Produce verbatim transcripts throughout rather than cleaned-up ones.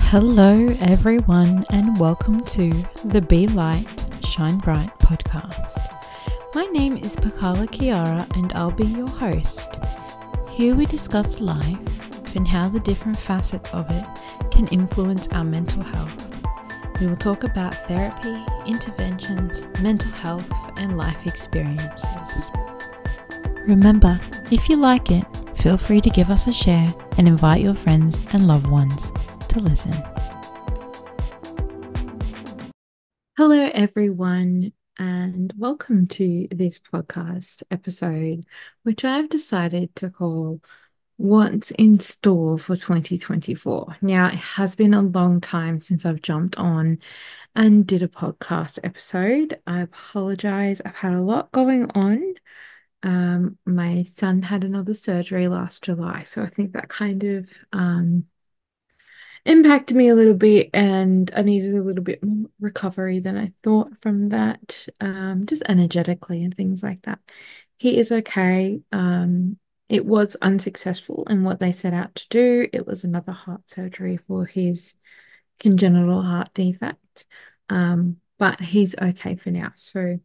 Hello, everyone, and welcome to the Be Light, Shine Bright podcast. My name is Pakala Kiara, and I'll be your host. Here we discuss life and how the different facets of it can influence our mental health. We will talk about therapy, interventions, mental health, and life experiences. Remember, if you like it, feel free to give us a share and invite your friends and loved ones to listen. Hello, everyone, and welcome to this podcast episode, which I've decided to call What's in Store for twenty twenty-four. Now, it has been a long time since I've jumped on and did a podcast episode. I apologize. I've had a lot going on. Um, my son had another surgery last July, so I think that kind of um impacted me a little bit, and I needed a little bit more recovery than I thought from that, um, just energetically and things like that. He is okay. Um, it was unsuccessful in what they set out to do. It was another heart surgery for his congenital heart defect, um, but he's okay for now. So,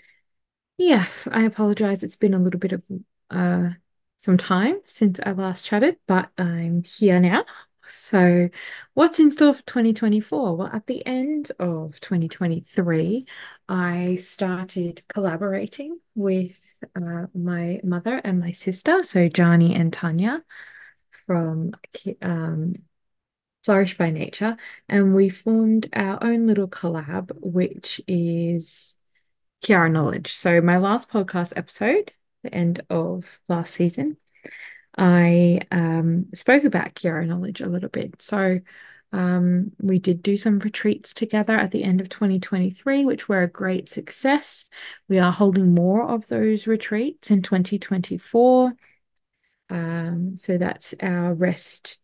yes, I apologize. It's been a little bit of uh, some time since I last chatted, but I'm here now. So, what's in store for twenty twenty-four? Well, at the end of twenty twenty-three, I started collaborating with uh, my mother and my sister, so Jani and Tanya from um, Flourish by Nature, and we formed our own little collab, which is Kiara Knowledge. So, my last podcast episode, the end of last season, I um, spoke about Kiara Knowledge a little bit. So um, we did do some retreats together at the end of twenty twenty-three, which were a great success. We are holding more of those retreats in twenty twenty-four. Um, so that's our rest,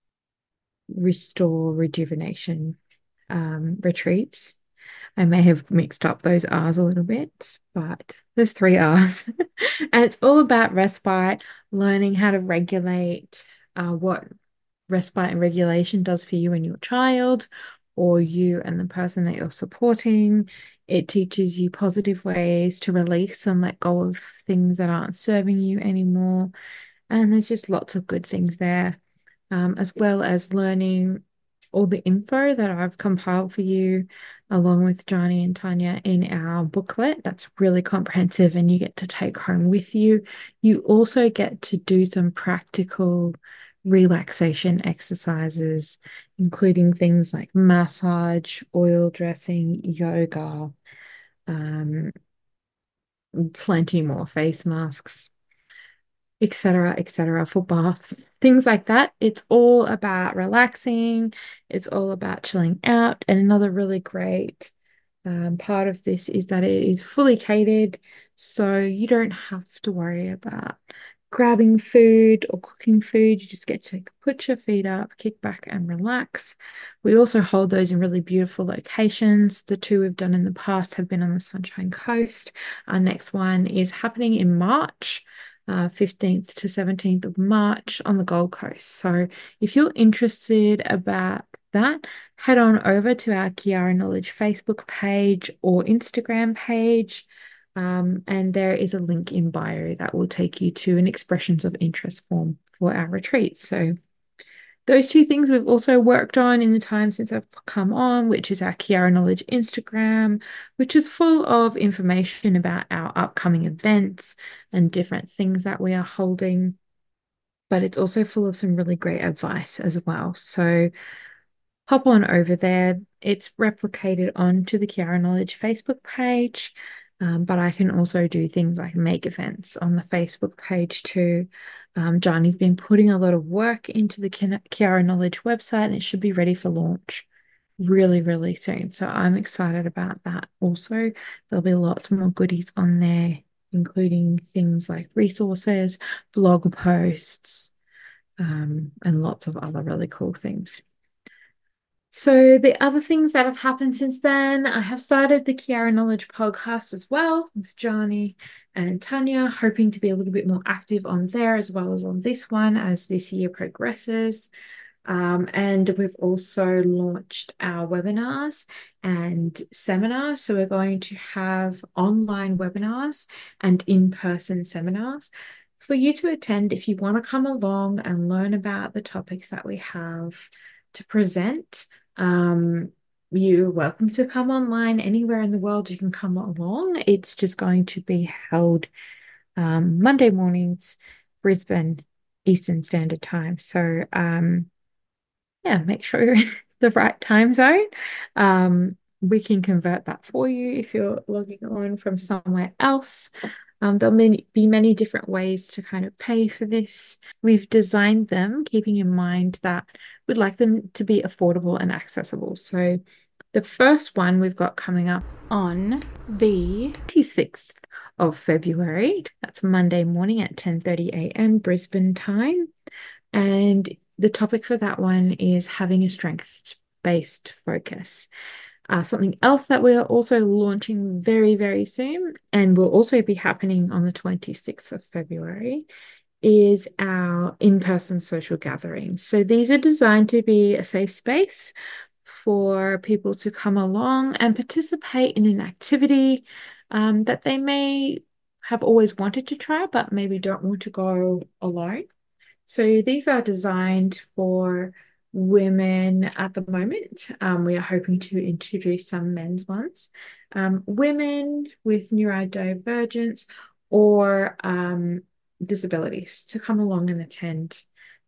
restore, rejuvenation um, retreats. I may have mixed up those R's a little bit, but there's three R's. And it's all about respite, learning how to regulate uh, what respite and regulation does for you and your child, or you and the person that you're supporting. It teaches you positive ways to release and let go of things that aren't serving you anymore. And there's just lots of good things there, um, as well as learning all the info that I've compiled for you, along with Johnny and Tanya, in our booklet. That's really comprehensive and you get to take home with you. You also get to do some practical relaxation exercises, including things like massage, oil dressing, yoga, um, plenty more, face masks, et cetera, et cetera, for baths, things like that. It's all about relaxing. It's all about chilling out. And another really great um, part of this is that it is fully catered, so you don't have to worry about grabbing food or cooking food. You just get to put your feet up, kick back, and relax. We also hold those in really beautiful locations. The two we've done in the past have been on the Sunshine Coast. Our next one is happening in March. Uh, fifteenth to seventeenth of March on the Gold Coast. So if you're interested about that, head on over to our Kiara Knowledge Facebook page or Instagram page. Um, and there is a link in bio that will take you to an expressions of interest form for our retreat. So those two things we've also worked on in the time since I've come on, which is our Kiara Knowledge Instagram, which is full of information about our upcoming events and different things that we are holding. But it's also full of some really great advice as well. So hop on over there. It's replicated onto the Kiara Knowledge Facebook page. Um, but I can also do things like make events on the Facebook page too. Um, Johnny's been putting a lot of work into the Kiara Knowledge website, and it should be ready for launch really, really soon. So I'm excited about that. Also, there'll be lots more goodies on there, including things like resources, blog posts, um, and lots of other really cool things. So the other things that have happened since then, I have started the Kiara Knowledge podcast as well. It's Johnny and Tanya, hoping to be a little bit more active on there as well as on this one as this year progresses. Um, and we've also launched our webinars and seminars. So we're going to have online webinars and in-person seminars for you to attend if you want to come along and learn about the topics that we have to present. Um, you're welcome to come online anywhere in the world. You can come along. It's just going to be held um, Monday mornings, Brisbane Eastern Standard Time. So, um, yeah, make sure you're in the right time zone. Um, we can convert that for you if you're logging on from somewhere else. Um, there'll be many different ways to kind of pay for this. We've designed them keeping in mind that we'd like them to be affordable and accessible. So the first one we've got coming up on the twenty-sixth of February. That's Monday morning at ten thirty a m Brisbane time. And the topic for that one is having a strengths-based focus. Uh, something else that we're also launching very, very soon and will also be happening on the twenty-sixth of February is our in-person social gatherings. So these are designed to be a safe space for people to come along and participate in an activity um, that they may have always wanted to try, but maybe don't want to go alone. So these are designed for women at the moment. Um, we are hoping to introduce some men's ones. Um, women with neurodivergence or um, disabilities to come along and attend.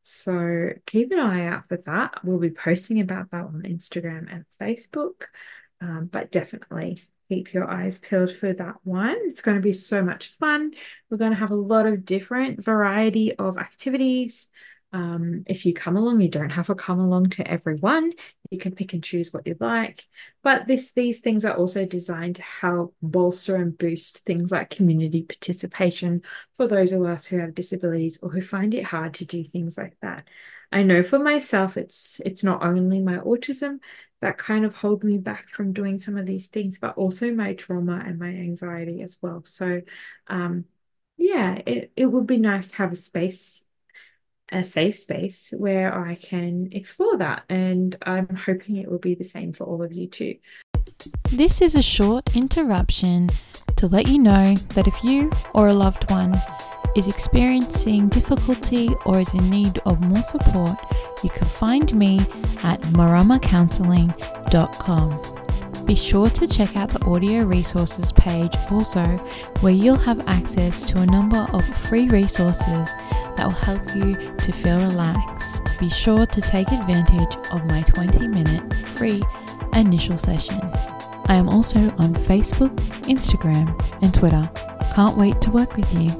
So keep an eye out for that. We'll be posting about that on Instagram and Facebook, um, but definitely keep your eyes peeled for that one. It's going to be so much fun. We're going to have a lot of different variety of activities. Um, if you come along, you don't have to come along to every one. You can pick and choose what you like. But this, these things are also designed to help bolster and boost things like community participation for those of us who have disabilities or who find it hard to do things like that. I know for myself, it's it's not only my autism that kind of hold me back from doing some of these things, but also my trauma and my anxiety as well. So, um, yeah, it, it would be nice to have a space, a safe space where I can explore that. And I'm hoping it will be the same for all of you too. This is a short interruption to let you know that if you or a loved one is experiencing difficulty or is in need of more support, you can find me at marama counselling dot com. Be sure to check out the audio resources page also, where you'll have access to a number of free resources that will help you to feel relaxed. Be sure to take advantage of my twenty minute free initial session. I am also on Facebook, Instagram, and Twitter. Can't wait to work with you.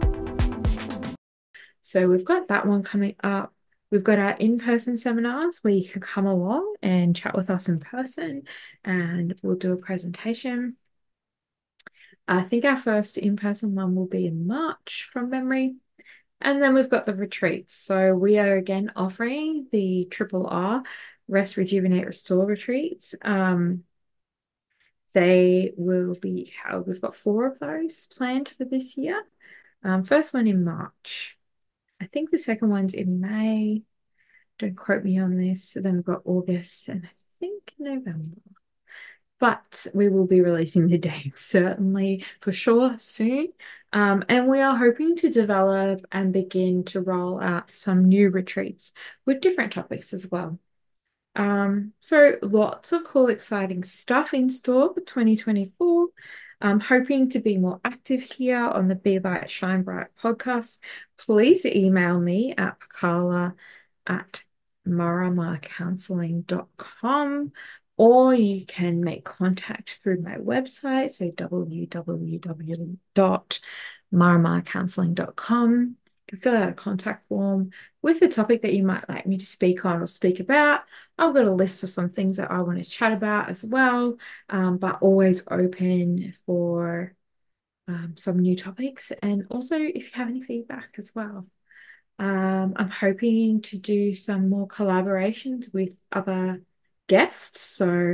So we've got that one coming up. We've got our in-person seminars where you can come along and chat with us in person and we'll do a presentation. I think our first in-person one will be in March from memory. And then we've got the retreats. So we are again offering the triple R Rest, Rejuvenate, Restore retreats. Um, they will be held. We've got four of those planned for this year. Um, first one in March. I think the second one's in May. Don't quote me on this. Then we've got August and I think November. But we will be releasing the dates certainly for sure soon. Um, and we are hoping to develop and begin to roll out some new retreats with different topics as well. Um, so lots of cool, exciting stuff in store for twenty twenty-four. I'm hoping to be more active here on the Be Light Shine Bright podcast. Please email me at pakala at marama counselling dot com, or you can make contact through my website, so w w w dot marama counselling dot com. You can fill out a contact form with the topic that you might like me to speak on or speak about. I've got a list of some things that I want to chat about as well, um, but always open for um, some new topics. And also if you have any feedback as well. Um, I'm hoping to do some more collaborations with other guests. So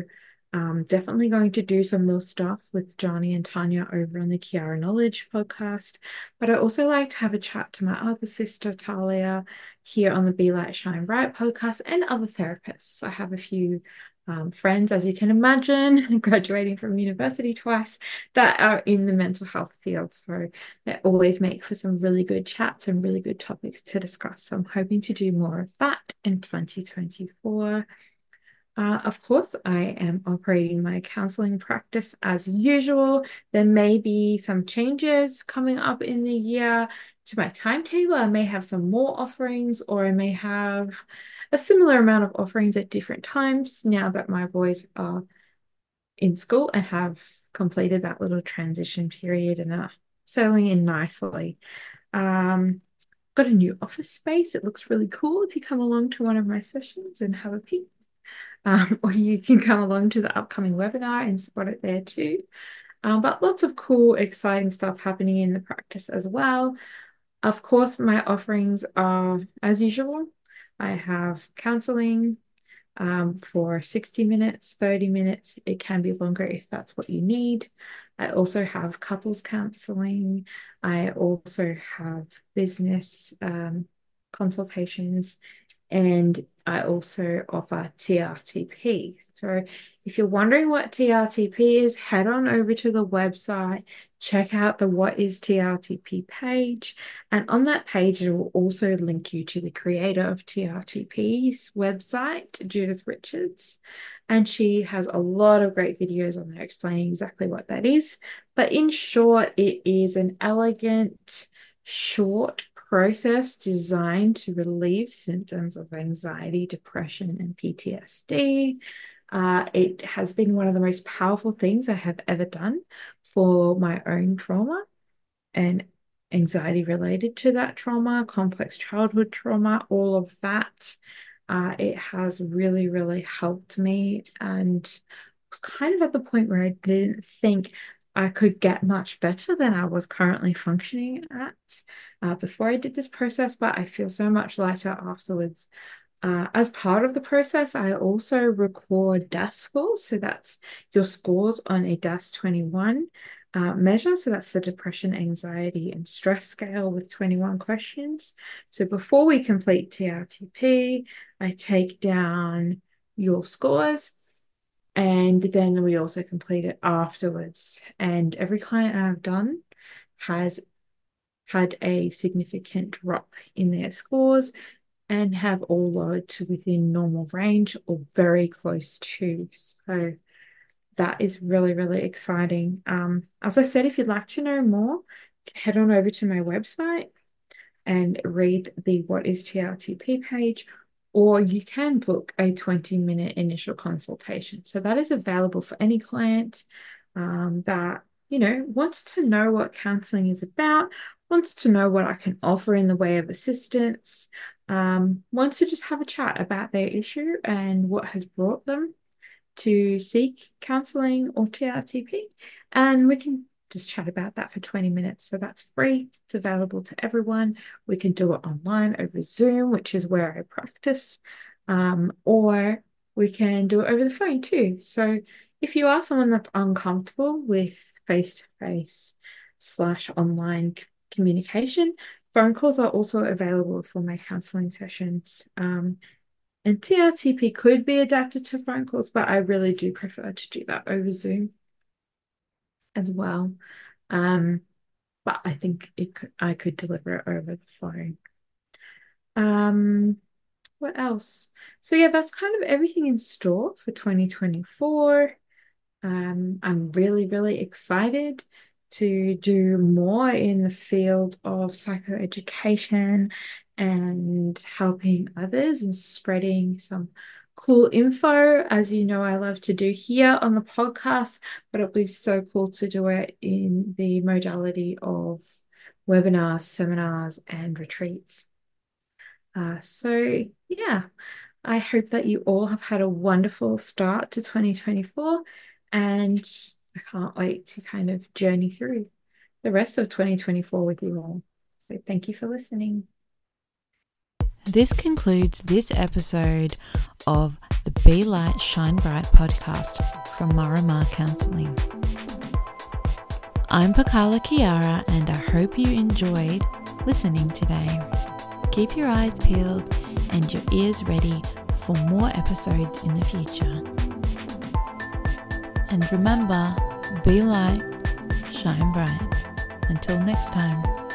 Um, definitely going to do some more stuff with Johnny and Tanya over on the Kiara Knowledge podcast. But I also like to have a chat to my other sister, Talia, here on the Be Light Shine Bright podcast and other therapists. I have a few um, friends, as you can imagine, graduating from university twice, that are in the mental health field. So they always make for some really good chats and really good topics to discuss. So I'm hoping to do more of that in twenty twenty-four. Uh, of course, I am operating my counseling practice as usual. There may be some changes coming up in the year to my timetable. I may have some more offerings, or I may have a similar amount of offerings at different times now that my boys are in school and have completed that little transition period and are settling in nicely. Um, got a new office space. It looks really cool if you come along to one of my sessions and have a peek. Um, or you can come along to the upcoming webinar and spot it there too. Um, but lots of cool, exciting stuff happening in the practice as well. Of course, my offerings are as usual. I have counseling um, for sixty minutes, thirty minutes. It can be longer if that's what you need. I also have couples counseling. I also have business um, consultations, and I also offer T R T P. So if you're wondering what T R T P is, head on over to the website, check out the What is T R T P page. And on that page, it will also link you to the creator of T R T P's website, Judith Richards. And she has a lot of great videos on there explaining exactly what that is. But in short, it is an elegant, short process designed to relieve symptoms of anxiety, depression, and P T S D. Uh, it has been one of the most powerful things I have ever done for my own trauma and anxiety related to that trauma, complex childhood trauma, all of that. Uh, it has really, really helped me, and was kind of at the point where I didn't think I could get much better than I was currently functioning at uh, before I did this process, but I feel so much lighter afterwards. Uh, as part of the process, I also record D A S scores. So that's your scores on a D A S twenty-one uh, measure. So that's the depression, anxiety, and stress scale with twenty-one questions. So before we complete T R T P, I take down your scores, and then we also complete it afterwards. And every client I've done has had a significant drop in their scores and have all lowered to within normal range or very close to. So that is really, really exciting. Um, as I said, if you'd like to know more, head on over to my website and read the What is T R T P page, or you can book a twenty minute initial consultation. So that is available for any client um, that, you know, wants to know what counseling is about, wants to know what I can offer in the way of assistance, um, wants to just have a chat about their issue and what has brought them to seek counseling or T R T P. And we can just chat about that for twenty minutes. So that's free. It's available to everyone. We can do it online over Zoom, which is where I practice, um, or we can do it over the phone too. So if you are someone that's uncomfortable with face-to-face slash online communication, phone calls are also available for my counseling sessions. Um, and T R T P could be adapted to phone calls, but I really do prefer to do that over Zoom as well. Um, but I think it could, I could deliver it over the phone. Um, what else? So yeah, that's kind of everything in store for twenty twenty-four. Um, I'm really, really excited to do more in the field of psychoeducation and helping others and spreading some cool info. As you know, I love to do here on the podcast, but it'll be so cool to do it in the modality of webinars, seminars, and retreats. Uh, so yeah, I hope that you all have had a wonderful start to twenty twenty-four, and I can't wait to kind of journey through the rest of twenty twenty-four with you all. So thank you for listening. This concludes this episode of the Be Light Shine Bright podcast. from Marama Counselling. I'm Pakala Kiara, and I hope you enjoyed listening today. Keep your eyes peeled and your ears ready for more episodes in the future. And remember, be light, shine bright. Until next time.